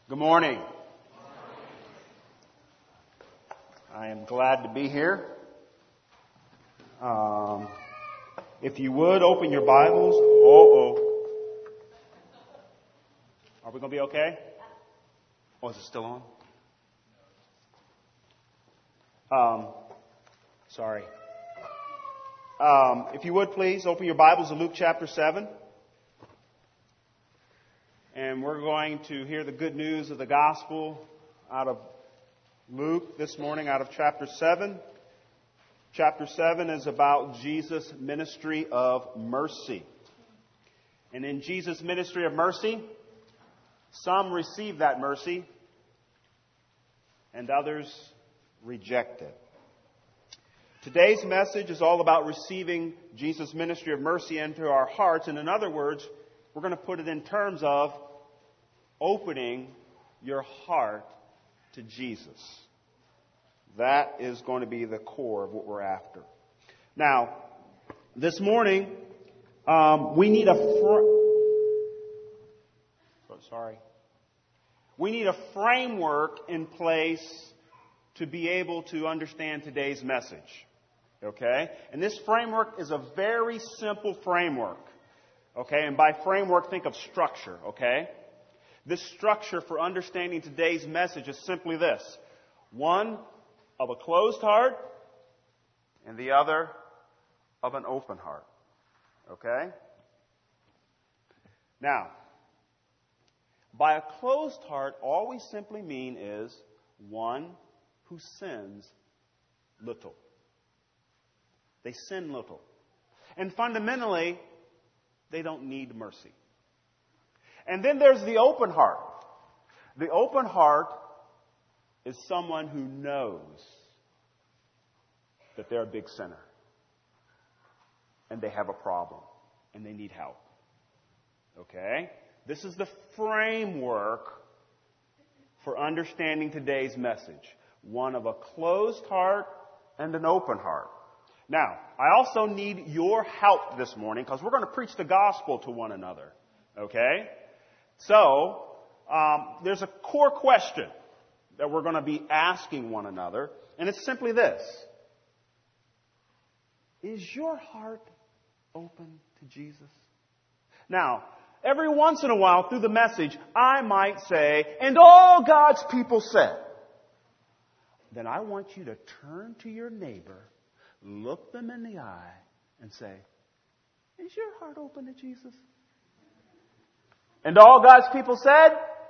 Good morning. I am glad to be here. If you would, open your Bibles. Are we going to be okay? Oh, is it still on? Sorry. If you would, please, open your Bibles to Luke chapter 7. And we're going to hear the good news of the gospel out of Luke this morning, out of chapter 7. Chapter 7 is about Jesus' ministry of mercy. And in Jesus' ministry of mercy, some receive that mercy and others reject it. Today's message is all about receiving Jesus' ministry of mercy into our hearts. And in other words, we're going to put it in terms of opening your heart to Jesus. That is going to be the core of what we're after. Now, this morning, we need a framework in place to be able to understand today's message. Okay? And this framework is a very simple framework. Okay? And by framework, think of structure. Okay? This structure for understanding today's message is simply this. One of a closed heart and the other of an open heart. Okay? Now, by a closed heart, all we simply mean is one who sins little. They sin little. And fundamentally, they don't need mercy. And then there's the open heart. The open heart is someone who knows that they're a big sinner. And they have a problem. And they need help. Okay? This is the framework for understanding today's message. One of a closed heart and an open heart. Now, I also need your help this morning because we're going to preach the gospel to one another. Okay? So, there's a core question that we're going to be asking one another, and it's simply this. Is your heart open to Jesus? Now, every once in a while through the message, I might say, and all God's people said. Then I want you to turn to your neighbor, look them in the eye, and say, is your heart open to Jesus? And all God's people said?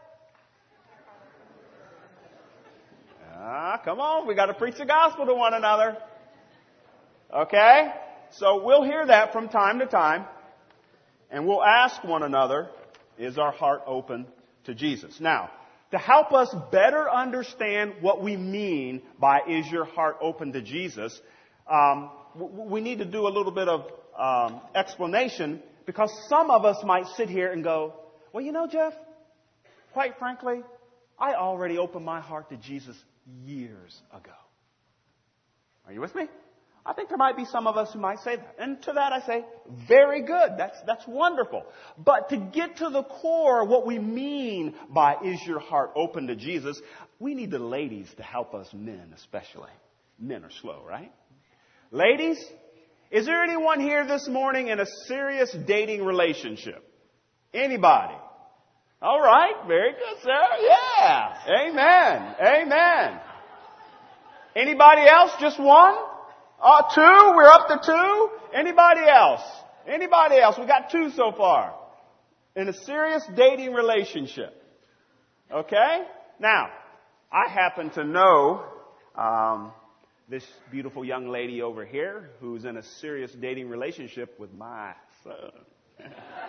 Come on, we got to preach the gospel to one another. Okay? So we'll hear that from time to time. And we'll ask one another, is our heart open to Jesus? Now, to help us better understand what we mean by is your heart open to Jesus, we need to do a little bit of explanation because some of us might sit here and go, well, you know, Jeff, quite frankly, I already opened my heart to Jesus years ago. Are you with me? I think there might be some of us who might say that. And to that I say, very good. That's wonderful. But to get to the core of what we mean by is your heart open to Jesus, we need the ladies to help us men especially. Men are slow, right? Ladies, is there anyone here this morning in a serious dating relationship? Anybody? All right. Very good, sir. Yeah. Amen. Amen. Anybody else? Just one? Two? We're up to two? Anybody else? Anybody else? We got two so far. In a serious dating relationship. Okay? Now, I happen to know this beautiful young lady over here who's in a serious dating relationship with my son.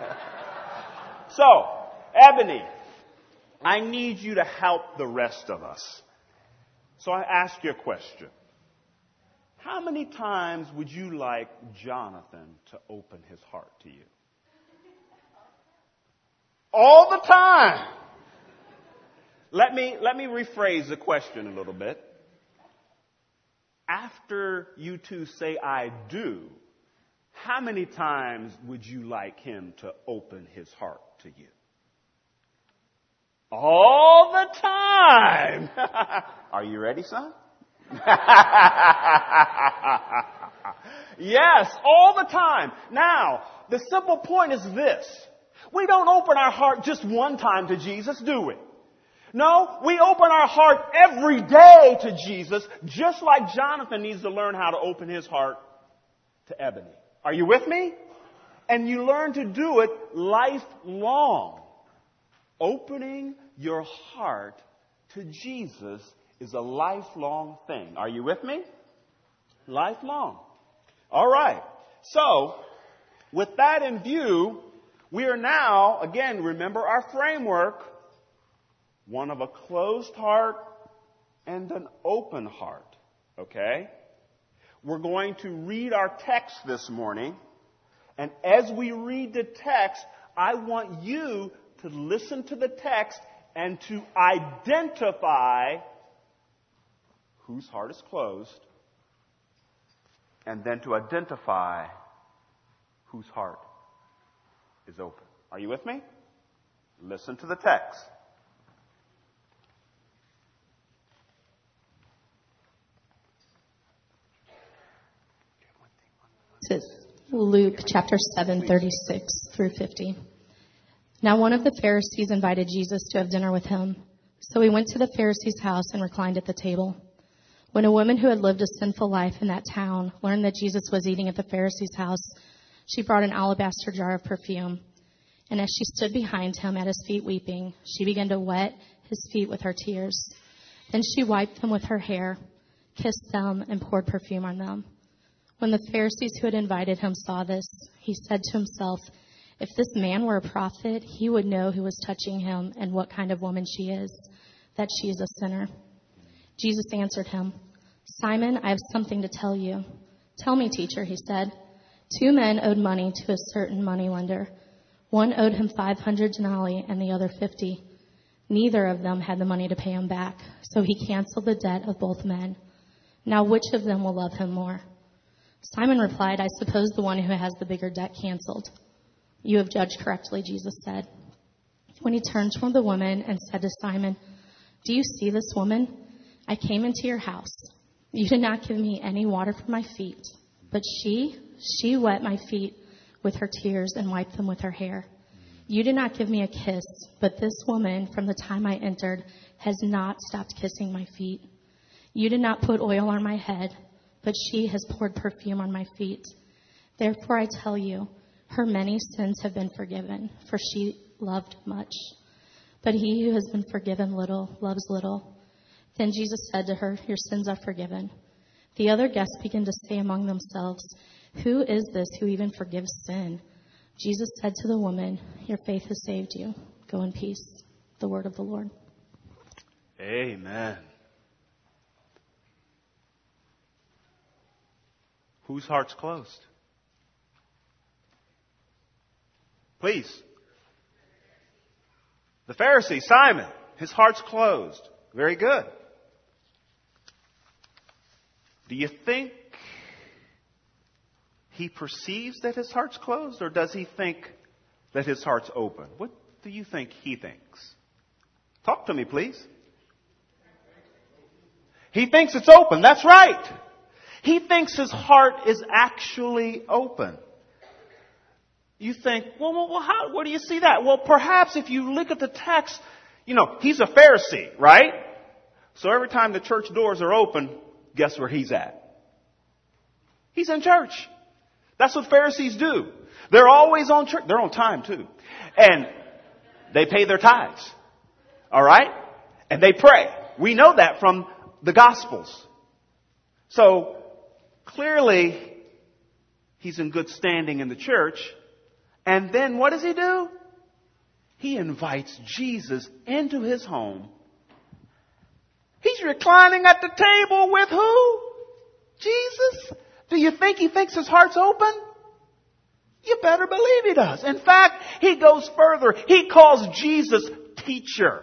So, Ebony, I need you to help the rest of us. So I ask you a question. How many times would you like Jonathan to open his heart to you? All the time. Let me rephrase the question a little bit. After you two say I do, how many times would you like him to open his heart to you? All the Are you ready, son? Yes, all the time. Now, the simple point is this. We don't open our heart just one time to Jesus, do we? No, we open our heart every day to Jesus, just like Jonathan needs to learn how to open his heart to Ebony. Are you with me? And you learn to do it lifelong. Opening your heart to Jesus is a lifelong thing. Are you with me? Lifelong. All right. So, with that in view, we are now, again, remember our framework, one of a closed heart and an open heart. Okay? We're going to read our text this morning. And as we read the text, I want you to listen to the text and to identify whose heart is closed, and then to identify whose heart is open. Are you with me? Listen to the text. This is Luke chapter 7, 36 through 50. Now one of the Pharisees invited Jesus to have dinner with him. So he went to the Pharisee's house and reclined at the table. When a woman who had lived a sinful life in that town learned that Jesus was eating at the Pharisee's house, she brought an alabaster jar of perfume. And as she stood behind him at his feet weeping, she began to wet his feet with her tears. Then she wiped them with her hair, kissed them, and poured perfume on them. When the Pharisees who had invited him saw this, he said to himself, "If this man were a prophet, he would know who was touching him and what kind of woman she is, that she is a sinner." Jesus answered him, "Simon, I have something to tell you." "Tell me, teacher," he said. 2 men owed money to a certain moneylender. One owed him 500 denarii and the other 50. Neither of them had the money to pay him back, so he canceled the debt of both men. Now which of them will love him more? Simon replied, "I suppose the one who has the bigger debt canceled." "You have judged correctly," Jesus said. When he turned toward the woman and said to Simon, "Do you see this woman? I came into your house. You did not give me any water for my feet, but she wet my feet with her tears and wiped them with her hair. You did not give me a kiss, but this woman, from the time I entered, has not stopped kissing my feet. You did not put oil on my head, but she has poured perfume on my feet. Therefore I tell you, her many sins have been forgiven, for she loved much. But he who has been forgiven little loves little." Then Jesus said to her, "Your sins are forgiven." The other guests began to say among themselves, "Who is this who even forgives sin?" Jesus said to the woman, "Your faith has saved you. Go in peace." The word of the Lord. Amen. Whose heart's closed? Please. The Pharisee, Simon. His heart's closed. Very good. Do you think he perceives that his heart's closed, or does he think that his heart's open? What do you think he thinks? Talk to me, please. He thinks it's open. That's right. He thinks his heart is actually open. You think, well, where do you see that? Well, perhaps if you look at the text, he's a Pharisee, right? So every time the church doors are open, guess where he's at? He's in church. That's what Pharisees do. They're always on church. They're on time, too. And they pay their tithes. All right? And they pray. We know that from the Gospels. So, clearly, he's in good standing in the church. And then what does he do? He invites Jesus into his home. He's reclining at the table with who? Jesus. Do you think he thinks his heart's open? You better believe he does. In fact, he goes further. He calls Jesus teacher.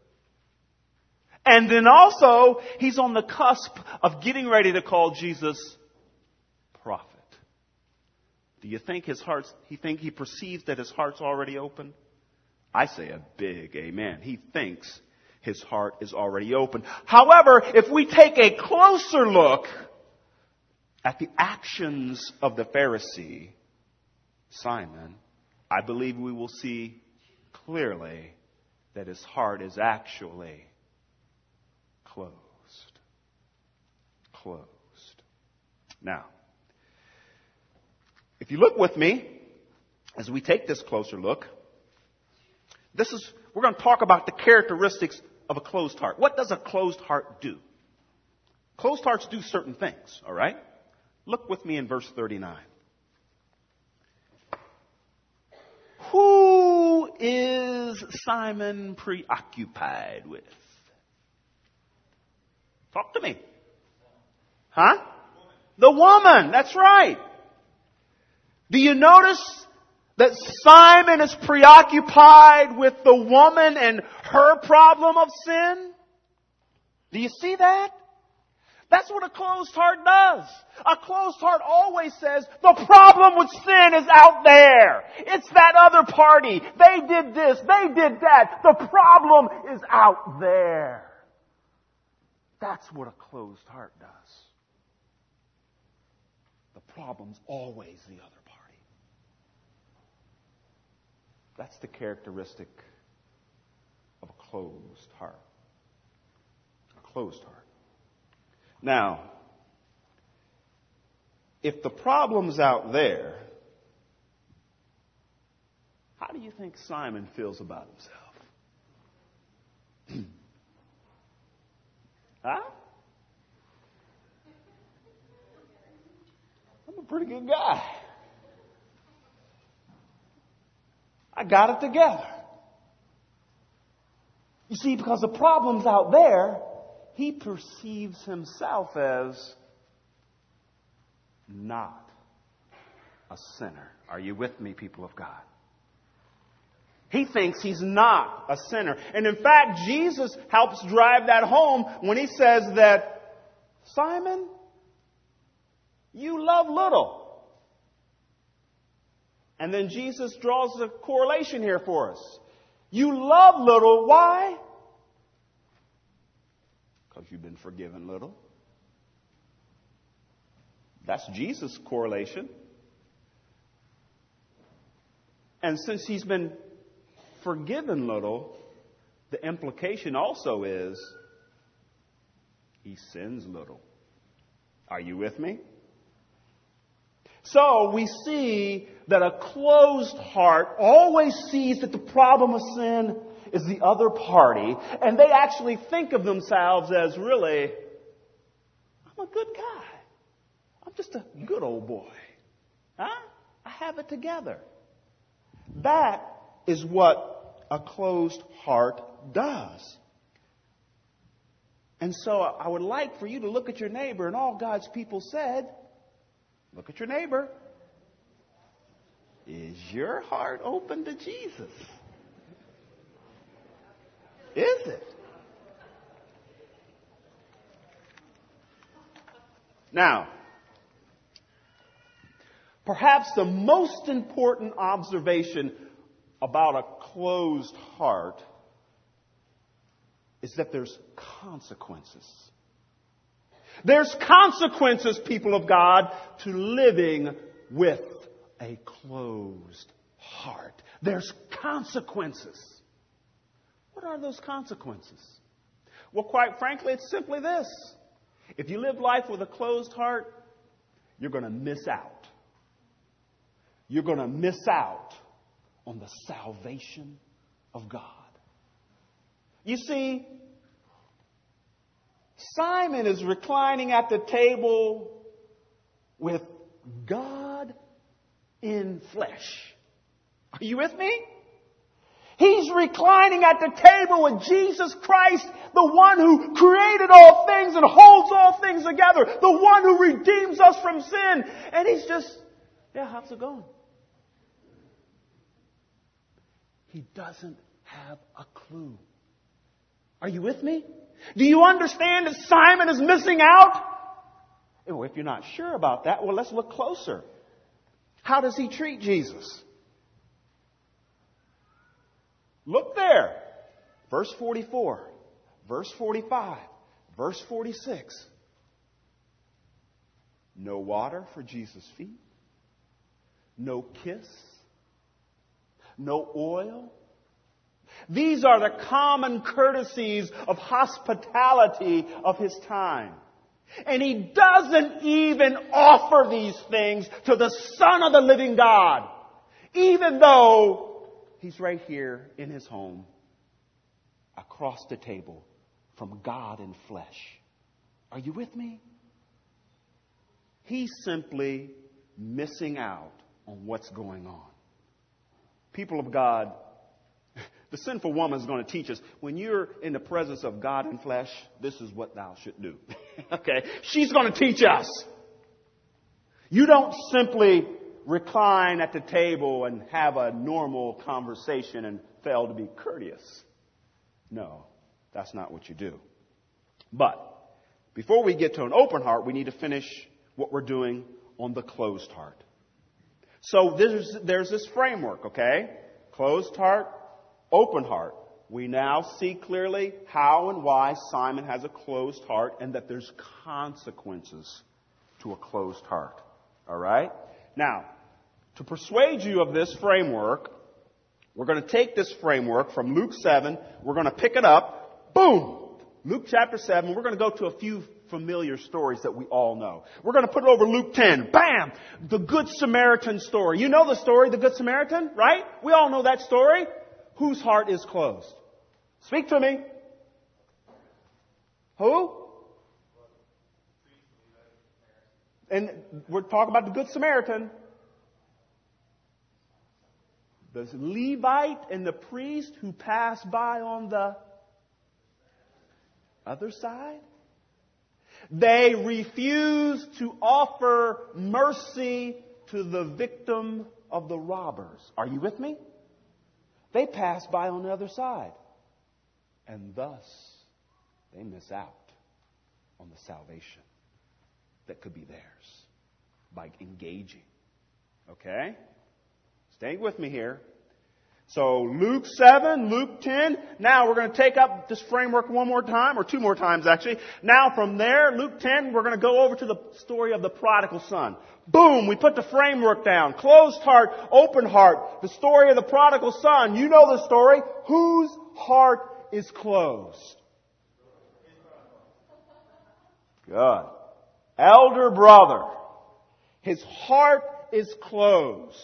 And then also, he's on the cusp of getting ready to call Jesus prophet. Do you think he perceives that his heart's already open? I say a big amen. He thinks His heart is already open. However, if we take a closer look at the actions of the Pharisee, Simon, I believe we will see clearly that his heart is actually closed. Closed. Now, if you look with me, as we take this closer look, we're going to talk about the characteristics of a closed heart. What does a closed heart do? Closed hearts do certain things, all right? Look with me in verse 39. Who is Simon preoccupied with? Talk to me. Huh? The woman. That's right. Do you notice that Simon is preoccupied with the woman and her problem of sin? Do you see that? That's what a closed heart does. A closed heart always says, the problem with sin is out there. It's that other party. They did this. They did that. The problem is out there. That's what a closed heart does. The problem's always the other party. That's the characteristic of a closed heart. A closed heart. Now, if the problem's out there, how do you think Simon feels about himself? Huh? I'm a pretty good guy. I got it together. You see, because the problem's out there, he perceives himself as not a sinner. Are you with me, people of God? He thinks he's not a sinner. And in fact, Jesus helps drive that home when he says that, Simon, you love little. And then Jesus draws a correlation here for us. You love little. Why? Because you've been forgiven little. That's Jesus' correlation. And since he's been forgiven little, the implication also is he sins little. Are you with me? So we see that a closed heart always sees that the problem of sin is the other party, and they actually think of themselves as really, I'm a good guy. I'm just a good old boy. Huh? I have it together. That is what a closed heart does. And so I would like for you to look at your neighbor, and all God's people said, look at your neighbor. Is your heart open to Jesus? Is it? Now, perhaps the most important observation about a closed heart is that there's consequences. There's consequences, people of God, to living with a closed heart. There's consequences. What are those consequences? Well, quite frankly, it's simply this. If you live life with a closed heart, you're going to miss out. You're going to miss out on the salvation of God. You see, Simon is reclining at the table with God in flesh. Are you with me? He's reclining at the table with Jesus Christ, the one who created all things and holds all things together, the one who redeems us from sin. And he's just, yeah, how's it going? He doesn't have a clue. Are you with me? Do you understand that Simon is missing out? Well, if you're not sure about that, well, let's look closer. How does he treat Jesus? Look there. Verse 44. verse 45, verse 46. No water for Jesus' feet. No kiss. No oil. These are the common courtesies of hospitality of his time. And he doesn't even offer these things to the Son of the living God, even though he's right here in his home, across the table from God in flesh. Are you with me? He's simply missing out on what's going on. People of God, the sinful woman is going to teach us, when you're in the presence of God in flesh, this is what thou should do. Okay? She's going to teach us. You don't simply recline at the table and have a normal conversation and fail to be courteous. No, that's not what you do. But before we get to an open heart, we need to finish what we're doing on the closed heart. So there's this framework, okay? Closed heart, open heart. We now see clearly how and why Simon has a closed heart and that there's consequences to a closed heart. All right? Now, to persuade you of this framework, we're going to take this framework from Luke 7. We're going to pick it up. Boom! Luke chapter 7. We're going to go to a few familiar stories that we all know. We're going to put it over Luke 10. Bam! The Good Samaritan story. You know the story, the Good Samaritan, right? We all know that story. Whose heart is closed? Speak to me. Who? And we're talking about the Good Samaritan. The Levite and the priest who passed by on the other side. They refused to offer mercy to the victim of the robbers. Are you with me? They pass by on the other side. And thus, they miss out on the salvation that could be theirs by engaging. Okay? Stay with me here. So Luke 7, Luke 10. Now we're going to take up this framework one more time, or two more times actually. Now from there, Luke 10, we're going to go over to the story of the prodigal son. Boom, we put the framework down. Closed heart, open heart. The story of the prodigal son. You know the story. Whose heart is closed? Good. Elder brother. His heart is closed.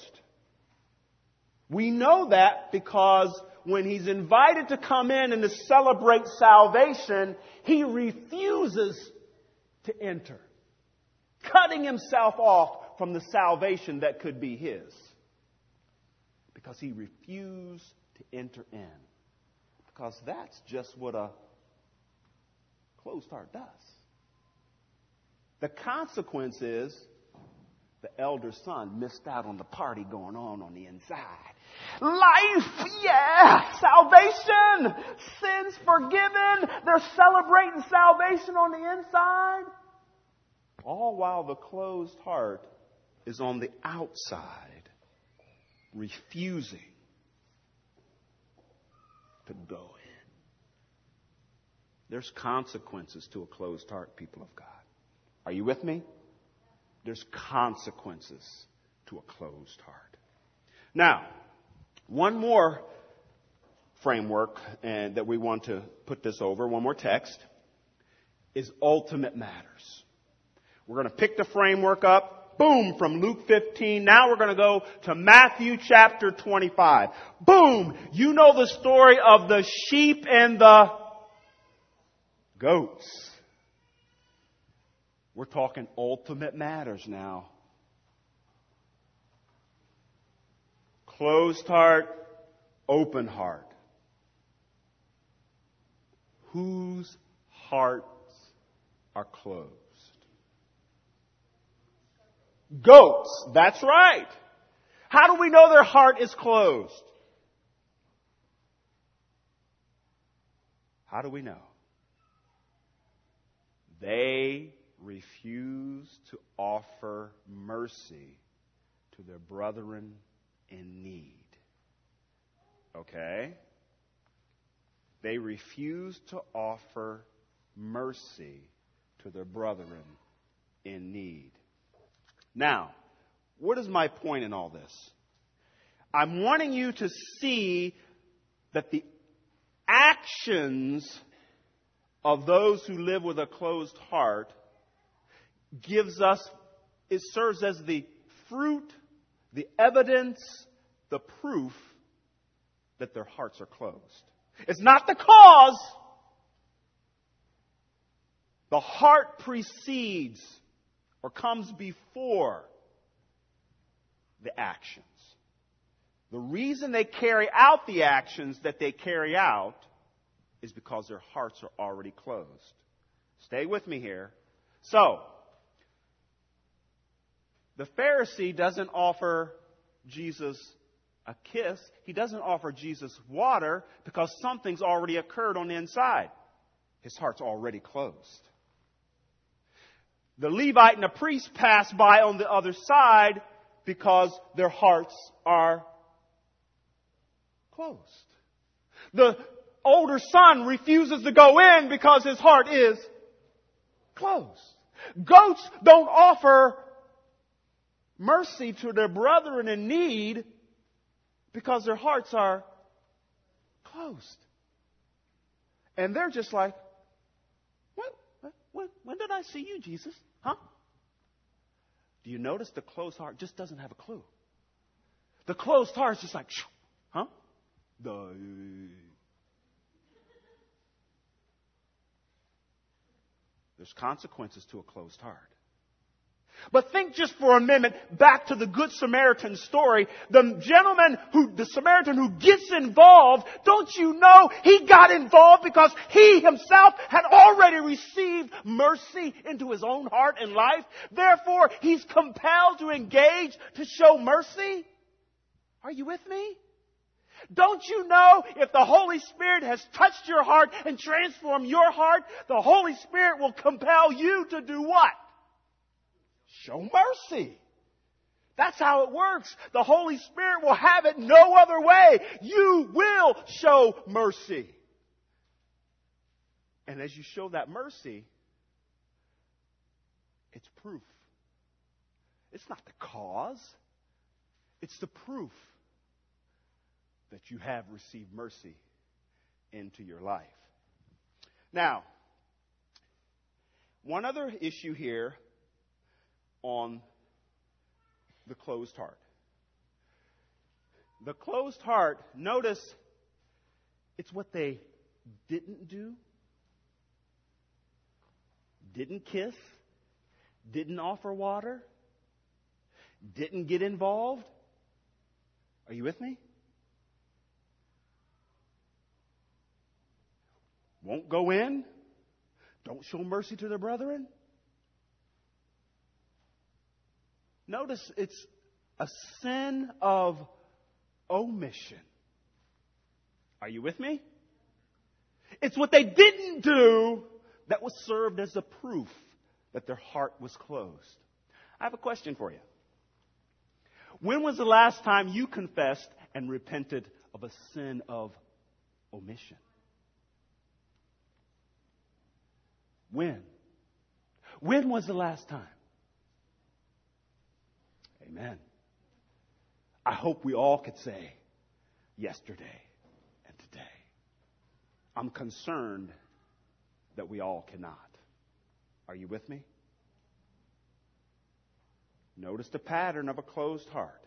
We know that because when he's invited to come in and to celebrate salvation, he refuses to enter, cutting himself off from the salvation that could be his, because he refused to enter in. Because that's just what a closed heart does. The consequence is the elder son missed out on the party going on the inside. Life, yeah, salvation, sins forgiven. They're celebrating salvation on the inside. All while the closed heart is on the outside, refusing to go in. There's consequences to a closed heart, people of God. Are you with me? There's consequences to a closed heart. Now, one more framework and that we want to put this over, one more text, is ultimate matters. We're going to pick the framework up, boom, from Luke 15. Now we're going to go to Matthew chapter 25. Boom! You know the story of the sheep and the goats. We're talking ultimate matters now. Closed heart, open heart. Whose hearts are closed? Goats. That's right. How do we know their heart is closed? How do we know? They refuse to offer mercy to their brethren in need. Okay? They refused to offer mercy to their brethren in need. Now, what is my point in all this? I'm wanting you to see that the actions of those who live with a closed heart it serves as the fruit, the evidence, the proof that their hearts are closed. It's not the cause. The heart precedes or comes before the actions. The reason they carry out the actions that they carry out is because their hearts are already closed. Stay with me here. So, the Pharisee doesn't offer Jesus a kiss. He doesn't offer Jesus water because something's already occurred on the inside. His heart's already closed. The Levite and the priest pass by on the other side because their hearts are closed. The older son refuses to go in because his heart is closed. Goats don't offer mercy to their brethren in need because their hearts are closed. And they're just like, when did I see you, Jesus? Huh? Do you notice the closed heart just doesn't have a clue? The closed heart is just like, huh? There's consequences to a closed heart. But think just for a minute back to the Good Samaritan story. The Samaritan who gets involved, don't you know he got involved because he himself had already received mercy into his own heart and life. Therefore, he's compelled to engage to show mercy. Are you with me? Don't you know if the Holy Spirit has touched your heart and transformed your heart, the Holy Spirit will compel you to do what? Show mercy. That's how it works. The Holy Spirit will have it no other way. You will show mercy. And as you show that mercy, it's proof. It's not the cause. It's the proof that you have received mercy into your life. Now, one other issue here on the closed heart. The closed heart, notice, it's what they didn't do, didn't kiss, didn't offer water, didn't get involved. Are you with me? Won't go in. Don't show mercy to their brethren. Notice it's a sin of omission. Are you with me? It's what they didn't do that was served as a proof that their heart was closed. I have a question for you. When was the last time you confessed and repented of a sin of omission? When? When was the last time? Amen. I hope we all could say yesterday and today. I'm concerned that we all cannot. Are you with me? Notice the pattern of a closed heart.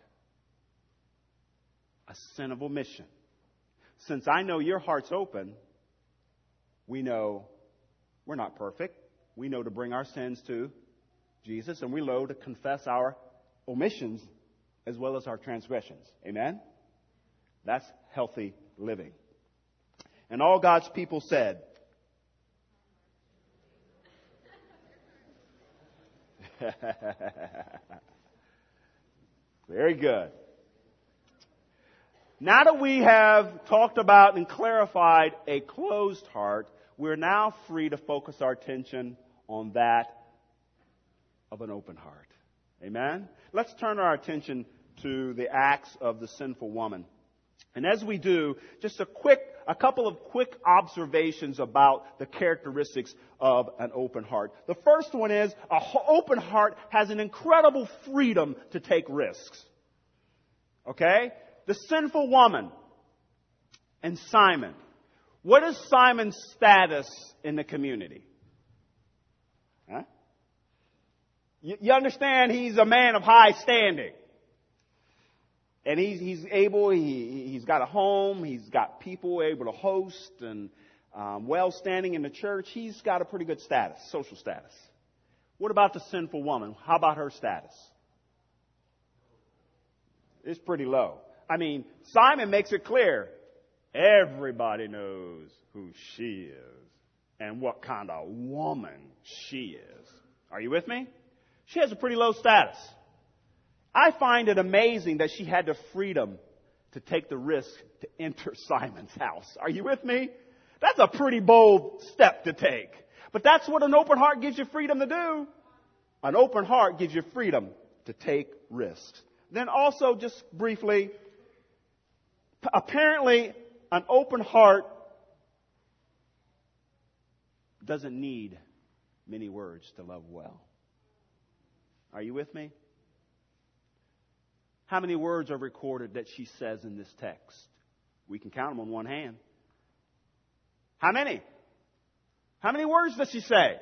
A sin of omission. Since I know your heart's open, we know we're not perfect. We know to bring our sins to Jesus, and we know to confess our omissions as well as our transgressions. Amen? That's healthy living. And all God's people said, very good. Now that we have talked about and clarified a closed heart, we're now free to focus our attention on that of an open heart. Amen? Let's turn our attention to the acts of the sinful woman. And as we do, just a quick a couple of quick observations about the characteristics of an open heart. The first one is an open heart has an incredible freedom to take risks. Okay? The sinful woman and Simon. What is Simon's status in the community? Huh? You understand he's a man of high standing. And he's able, he's got a home, he's got people able to host and well standing in the church. He's got a pretty good status, social status. What about the sinful woman? How about her status? It's pretty low. I mean, Simon makes it clear. Everybody knows who she is and what kind of woman she is. Are you with me? She has a pretty low status. I find it amazing that she had the freedom to take the risk to enter Simon's house. Are you with me? That's a pretty bold step to take. But that's what an open heart gives you freedom to do. An open heart gives you freedom to take risks. Then also, just briefly, apparently an open heart doesn't need many words to love well. Are you with me? How many words are recorded that she says in this text? We can count them on one hand. How many? How many words does she say?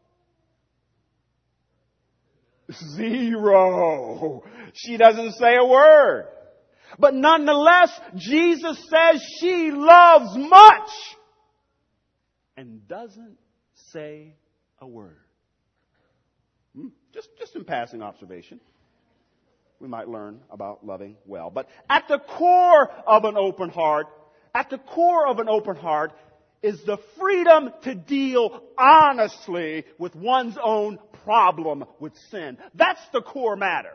0. She doesn't say a word. But nonetheless, Jesus says she loves much and doesn't say a word. Just in passing observation. We might learn about loving well. But at the core of an open heart, is the freedom to deal honestly with one's own problem with sin. That's the core matter.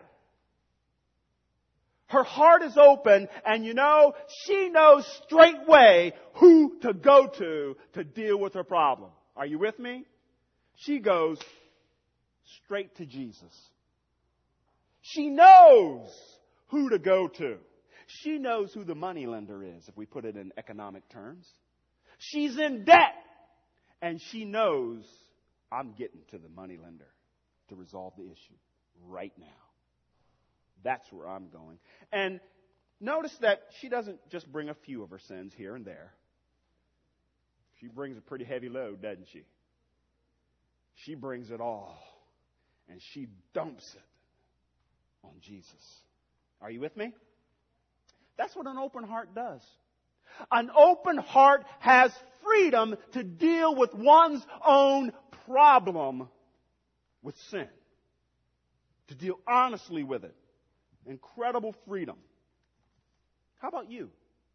Her heart is open, and she knows straightway who to go to deal with her problem. Are you with me? She goes straight to Jesus. She knows who to go to. She knows who the moneylender is, if we put it in economic terms. She's in debt, and she knows I'm getting to the moneylender to resolve the issue right now. That's where I'm going. And notice that she doesn't just bring a few of her sins here and there. She brings a pretty heavy load, doesn't she? She brings it all, and she dumps it on Jesus. Are you with me? That's what an open heart does. An open heart has freedom to deal with one's own problem with sin. To deal honestly with it. Incredible freedom. How about you?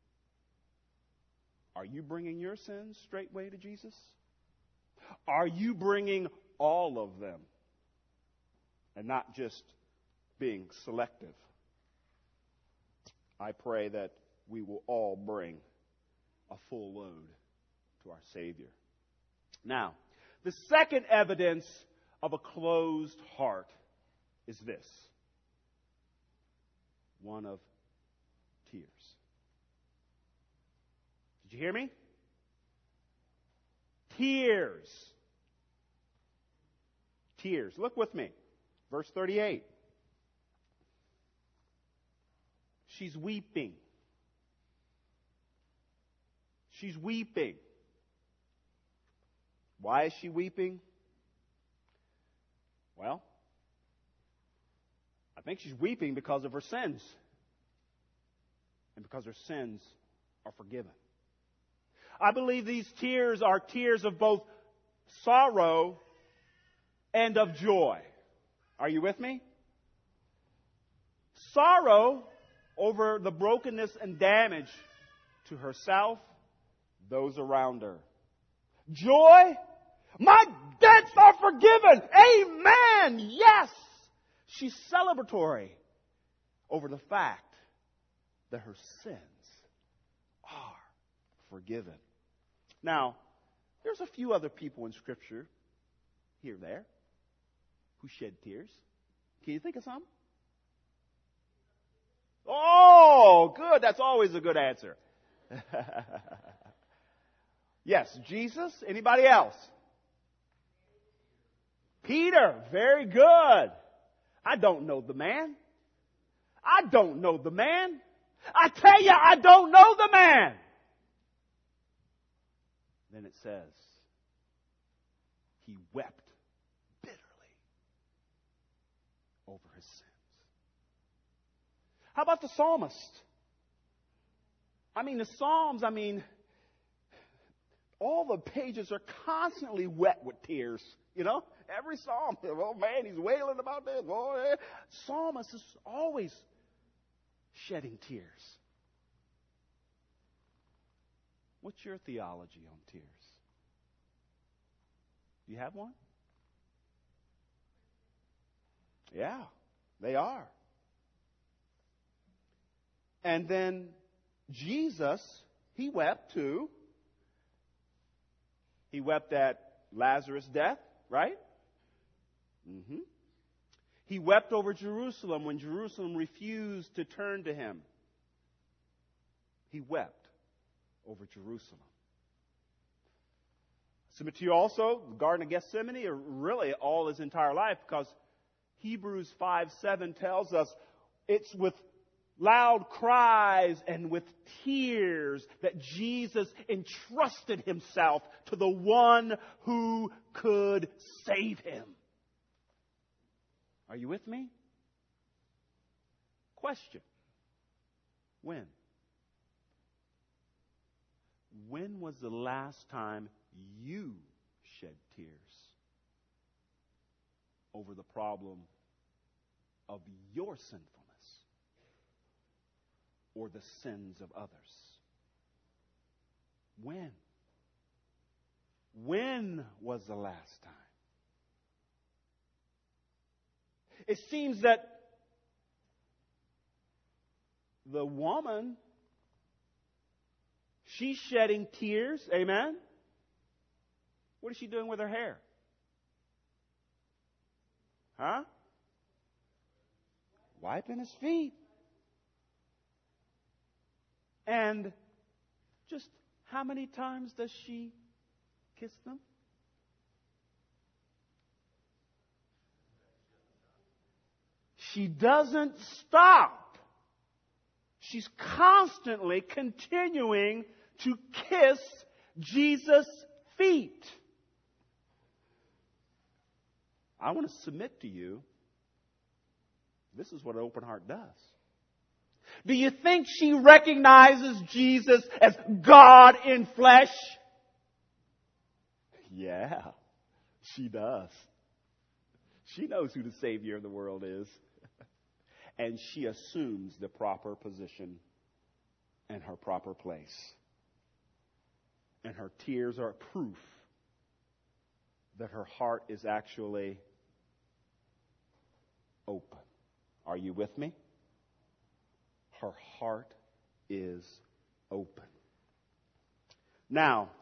Are you bringing your sins straightway to Jesus? Are you bringing all of them and not just being selective? I pray that we will all bring a full load to our Savior. Now, the second evidence of a closed heart is this. One of tears. Did you hear me? Tears. Tears. Look with me. Verse 38. She's weeping. She's weeping. Why is she weeping? Well, I think she's weeping because of her sins. And because her sins are forgiven. I believe these tears are tears of both sorrow and of joy. Are you with me? Sorrow over the brokenness and damage to herself, those around her. Joy, my debts are forgiven. Amen. Yes. She's celebratory over the fact that her sins are forgiven. Now, there's a few other people in Scripture, here or there, who shed tears. Can you think of some? Oh, good. That's always a good answer. Yes, Jesus. Anybody else? Peter. Very good. I don't know the man. I don't know the man. I tell you, I don't know the man. Then it says, he wept bitterly over his sins. How about the psalmist? The Psalms, all the pages are constantly wet with tears. Every psalm, oh man, he's wailing about this. Oh, yeah. Psalmist is always shedding tears. What's your theology on tears? Do you have one? Yeah, they are. And then Jesus, he wept too. He wept at Lazarus' death, right? Mm-hmm. He wept over Jerusalem when Jerusalem refused to turn to him. He wept over Jerusalem. Submit to you also, the Garden of Gethsemane, or really all his entire life, because Hebrews 5:7 tells us it's with loud cries and with tears that Jesus entrusted himself to the one who could save him. Are you with me? Question. When? When was the last time you shed tears over the problem of your sinfulness or the sins of others? When? When was the last time? It seems that the woman, she's shedding tears. Amen? What is she doing with her hair? Huh? Wiping his feet. And just how many times does she kiss them? She doesn't stop. She's constantly continuing to kiss Jesus' feet. I want to submit to you, this is what an open heart does. Do you think she recognizes Jesus as God in flesh? Yeah, she does. She knows who the Savior of the world is. And she assumes the proper position and her proper place. And her tears are proof that her heart is actually open. Are you with me? Her heart is open. Now,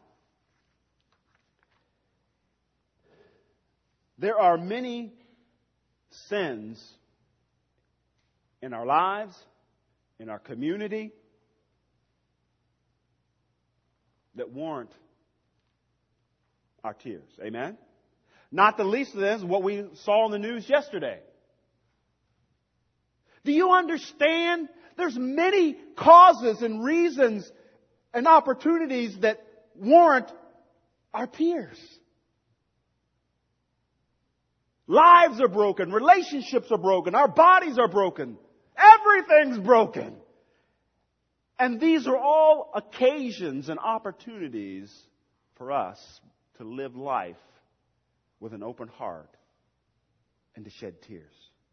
there are many sins in our lives, in our community, that warrant our tears. Amen? Not the least of this is what we saw in the news yesterday. Do you understand? There's many causes and reasons and opportunities that warrant our tears. Lives are broken. Relationships are broken. Our bodies are broken. Everything's broken. And these are all occasions and opportunities for us to live life with an open heart and to shed tears.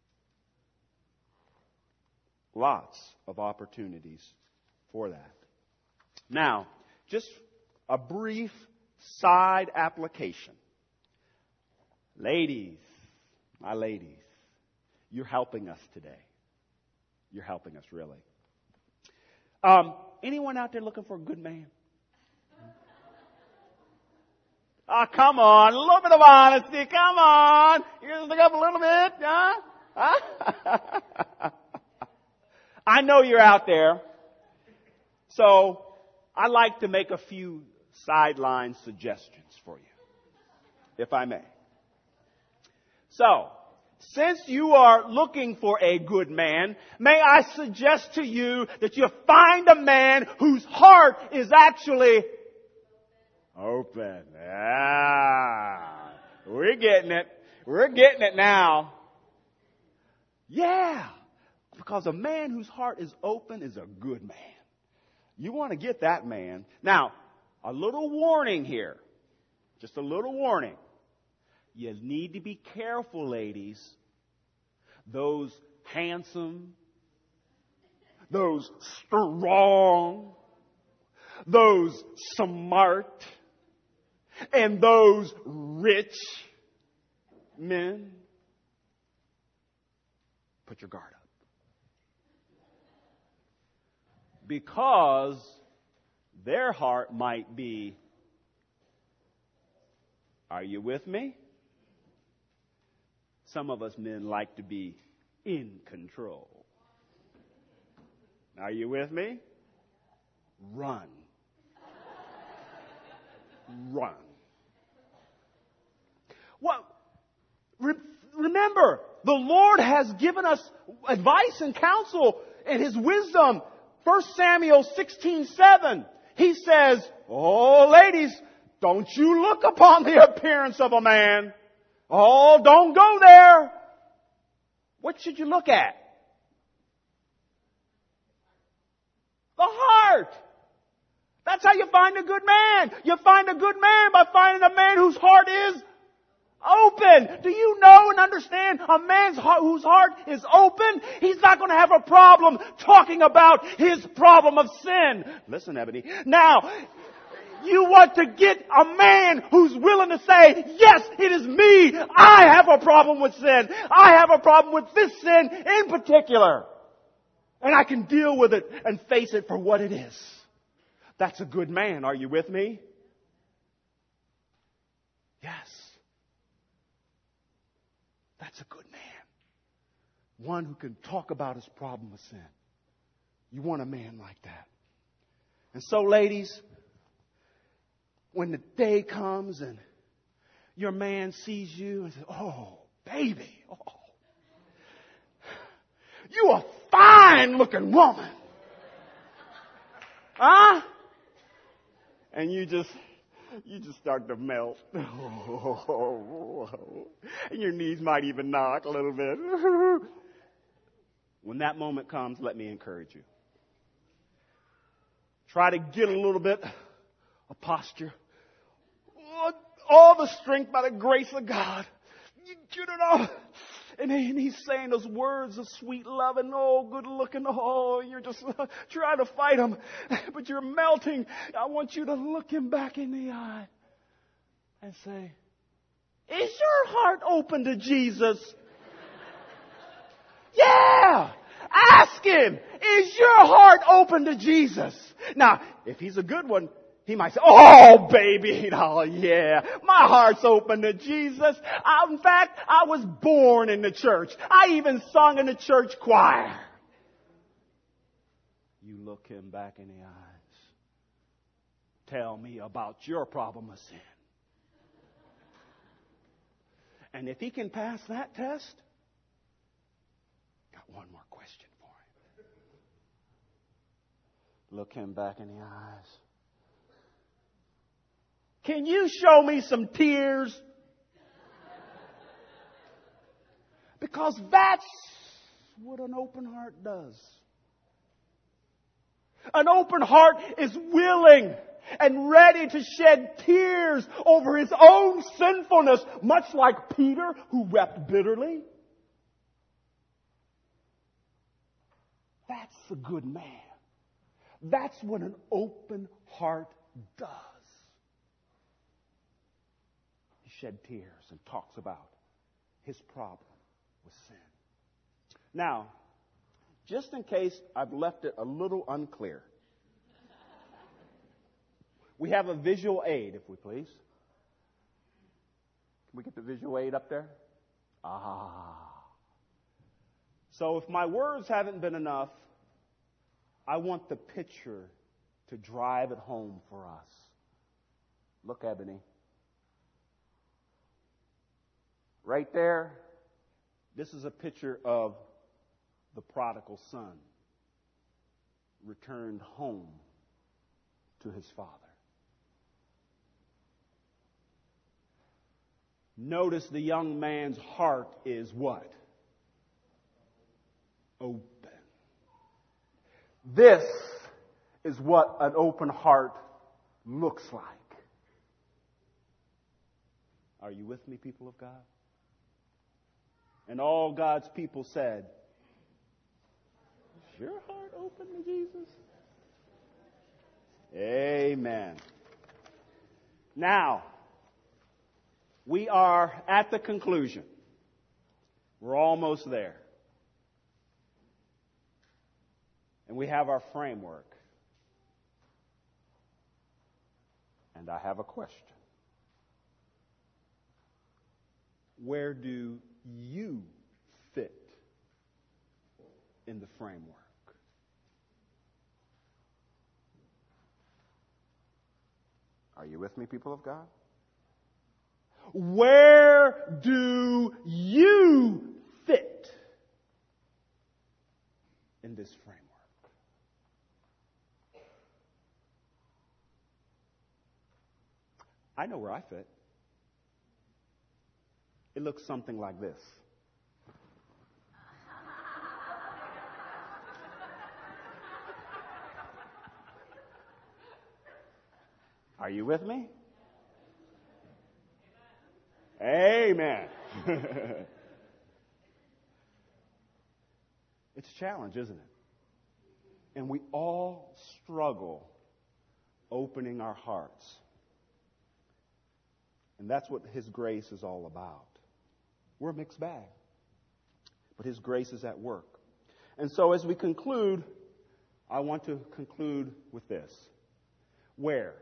Lots of opportunities for that. Now, just a brief side application. Ladies, my ladies, you're helping us today. You're helping us, really. Anyone out there looking for a good man? Oh, come on. A little bit of honesty. Come on. You're going to stick up a little bit, huh? I know you're out there. So, I like to make a few sideline suggestions for you, if I may. So, since you are looking for a good man, may I suggest to you that you find a man whose heart is actually open. Ah, we're getting it. We're getting it now. Yeah, because a man whose heart is open is a good man. You want to get that man. Now, a little warning here. Just a little warning. You need to be careful, ladies. Those handsome, those strong, those smart, and those rich men. Put your guard up. Because their heart might be, are you with me? Some of us men like to be in control. Are you with me? Run. Run. Well, remember, the Lord has given us advice and counsel in His wisdom. 1 Samuel 16:7. He says, oh, ladies, don't you look upon the appearance of a man. Oh, don't go there. What should you look at? The heart. That's how you find a good man. You find a good man by finding a man whose heart is open. Do you know and understand a man's heart, whose heart is open? He's not going to have a problem talking about his problem of sin. Listen, Ebony. Now, you want to get a man who's willing to say, yes, it is me. I have a problem with sin. I have a problem with this sin in particular. And I can deal with it and face it for what it is. That's a good man. Are you with me? Yes. That's a good man. One who can talk about his problem with sin. You want a man like that. And so, ladies, when the day comes and your man sees you and says, oh, baby, oh, you a fine looking woman. Huh? And you just start to melt. And your knees might even knock a little bit. When that moment comes, let me encourage you. Try to get a little bit of posture. All the strength by the grace of God. You get it off. And he's saying those words of sweet love and good looking. You're just trying to fight him. But you're melting. I want you to look him back in the eye and say, is your heart open to Jesus? Yeah! Ask him, is your heart open to Jesus? Now, if he's a good one, he might say, oh, baby, oh, yeah, my heart's open to Jesus. In fact, I was born in the church. I even sung in the church choir. You look him back in the eyes. Tell me about your problem of sin. And if he can pass that test, got one more question for him. Look him back in the eyes. Can you show me some tears? Because that's what an open heart does. An open heart is willing and ready to shed tears over his own sinfulness, much like Peter, who wept bitterly. That's a good man. That's what an open heart does. Shed tears and talks about his problem with sin. Now, just in case I've left it a little unclear, we have a visual aid, if we please. Can we get the visual aid up there? So if my words haven't been enough, I want the picture to drive it home for us. Look, Ebony. Right there, this is a picture of the prodigal son returned home to his father. Notice the young man's heart is what? Open. This is what an open heart looks like. Are you with me, people of God? And all God's people said, is your heart open to Jesus? Amen. Now, we are at the conclusion. We're almost there. And we have our framework. And I have a question. Where do you fit in the framework? Are you with me, people of God? Where do you fit in this framework? I know where I fit. It looks something like this. Are you with me? Amen. It's a challenge, isn't it? And we all struggle opening our hearts. And that's what His grace is all about. We're a mixed bag. But His grace is at work. And so as we conclude, I want to conclude with this. Where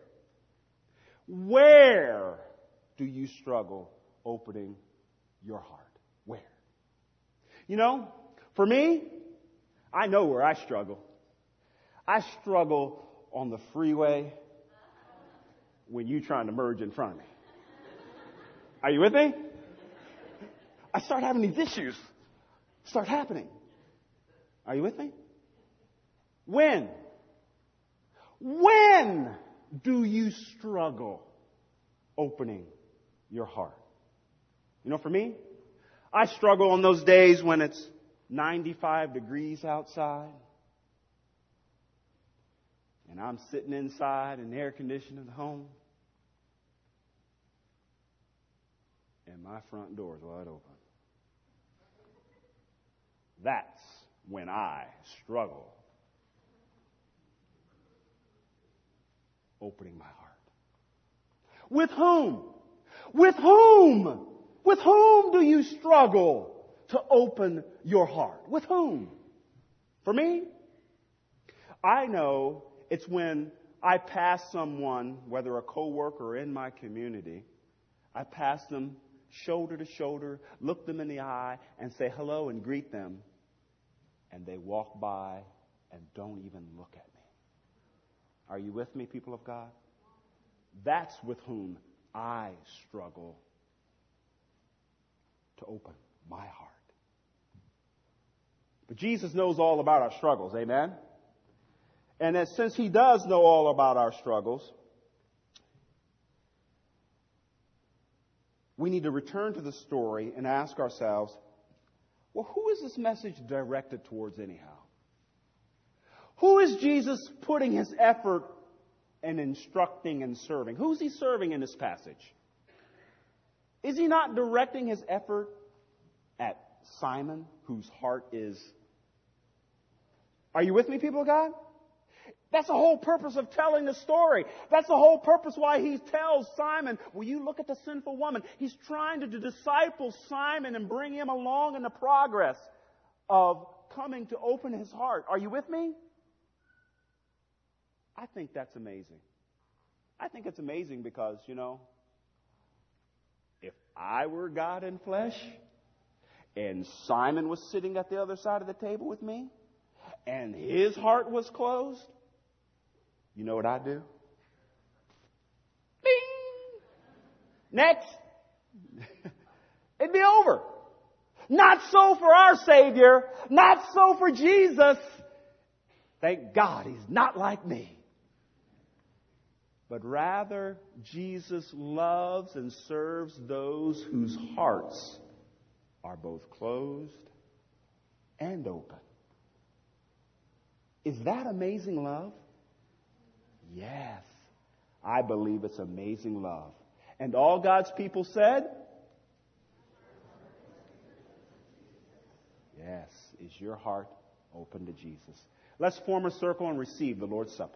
do you struggle opening your heart? Where? You know, for me, I know where I struggle. I struggle on the freeway when you're trying to merge in front of me. Are you with me? I start having these issues. Start happening. Are you with me? When do you struggle opening your heart? You know, for me, I struggle on those days when it's 95 degrees outside and I'm sitting inside in the air conditioning home and my front door is wide open. That's when I struggle opening my heart. With whom? With whom? With whom do you struggle to open your heart? With whom? For me, I know it's when I pass someone, whether a coworker or in my community, I pass them shoulder to shoulder, look them in the eye, and say hello and greet them, and they walk by and don't even look at me. Are you with me, people of God? That's with whom I struggle to open my heart. But Jesus knows all about our struggles, amen? And that since He does know all about our struggles, we need to return to the story and ask ourselves, well, who is this message directed towards anyhow? Who is Jesus putting His effort and instructing and serving? Who's He serving in this passage? Is He not directing His effort at Simon, whose heart is... Are you with me, people of God? That's the whole purpose of telling the story. That's the whole purpose why He tells Simon, will you look at the sinful woman? He's trying to disciple Simon and bring him along in the progress of coming to open his heart. Are you with me? I think that's amazing. I think it's amazing because, you know, if I were God in flesh and Simon was sitting at the other side of the table with me and his heart was closed, you know what I'd do? Bing! Next. It'd be over. Not so for our Savior. Not so for Jesus. Thank God He's not like me. But rather, Jesus loves and serves those whose hearts are both closed and open. Is that amazing love? Yes. I believe it's amazing love. And all God's people said? Yes. Is your heart open to Jesus? Let's form a circle and receive the Lord's Supper.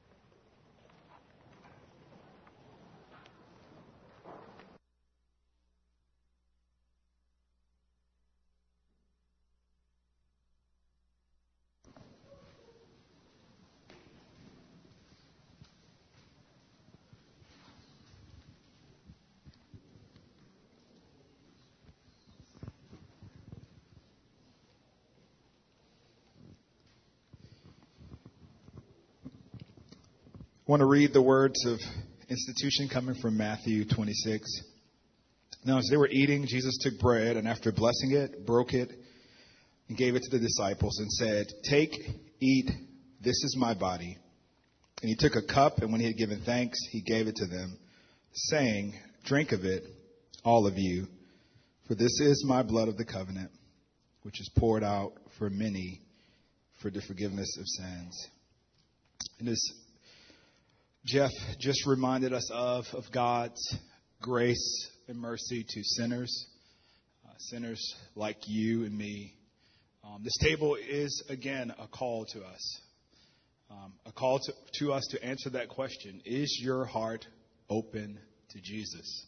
I want to read the words of institution coming from Matthew 26. Now, as they were eating, Jesus took bread and after blessing it, broke it and gave it to the disciples and said, "Take, eat, this is my body." And he took a cup, and when he had given thanks, he gave it to them, saying, "Drink of it, all of you, for this is my blood of the covenant, which is poured out for many for the forgiveness of sins." And as Jeff just reminded us of God's grace and mercy to sinners, sinners like you and me. This table is, again, a call to us. A call to us to answer that question. Is your heart open to Jesus?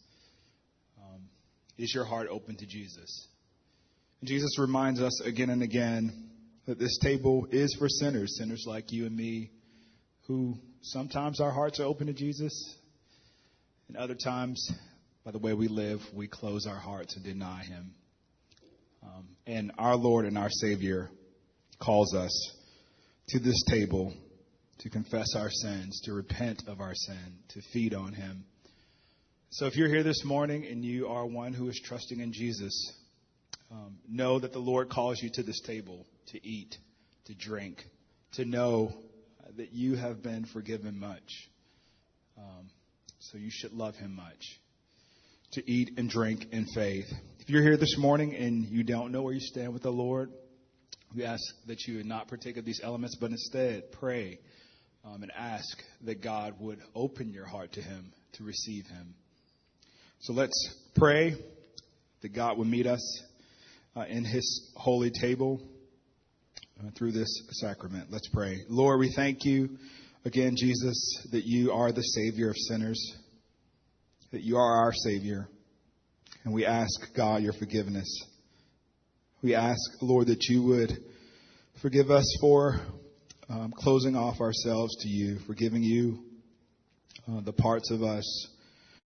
Is your heart open to Jesus? And Jesus reminds us again and again that this table is for sinners, sinners like you and me, who sometimes our hearts are open to Jesus, and other times, by the way we live, we close our hearts and deny Him. And our Lord and our Savior calls us to this table to confess our sins, to repent of our sin, to feed on Him. So if you're here this morning and you are one who is trusting in Jesus, know that the Lord calls you to this table to eat, to drink, to know that you have been forgiven much. So you should love Him much. To eat and drink in faith. If you're here this morning and you don't know where you stand with the Lord, we ask that you would not partake of these elements, but instead pray and ask that God would open your heart to Him to receive Him. So let's pray that God would meet us in His holy table through this sacrament. Let's pray. Lord, we thank you again, Jesus, that you are the Savior of sinners, that you are our Savior. And we ask, God, your forgiveness. We ask, Lord, that you would forgive us for closing off ourselves to you, for giving you the parts of us